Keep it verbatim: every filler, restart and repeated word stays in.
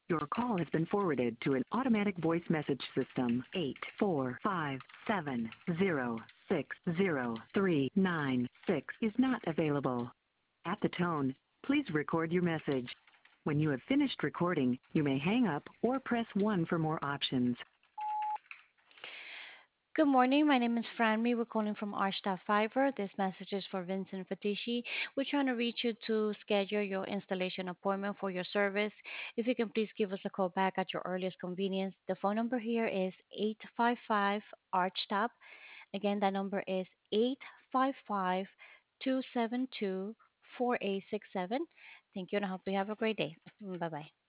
Your call has been forwarded to an automatic voice message system. Eight four five seven zero six zero three nine six is not available. At the tone, please record your message. When you have finished recording, you may hang up or press one for more options. Good morning. My name is Franmy. We're calling from Archstaff Fiber. This message is for Vincent Fatishi. We're trying to reach you to schedule your installation appointment for your service. If you can please give us a call back at your earliest convenience. The phone number here is eight five five Archstop. Again, that number is eight five five, two seven two, four eight six seven. Thank you and I hope you have a great day. Bye bye.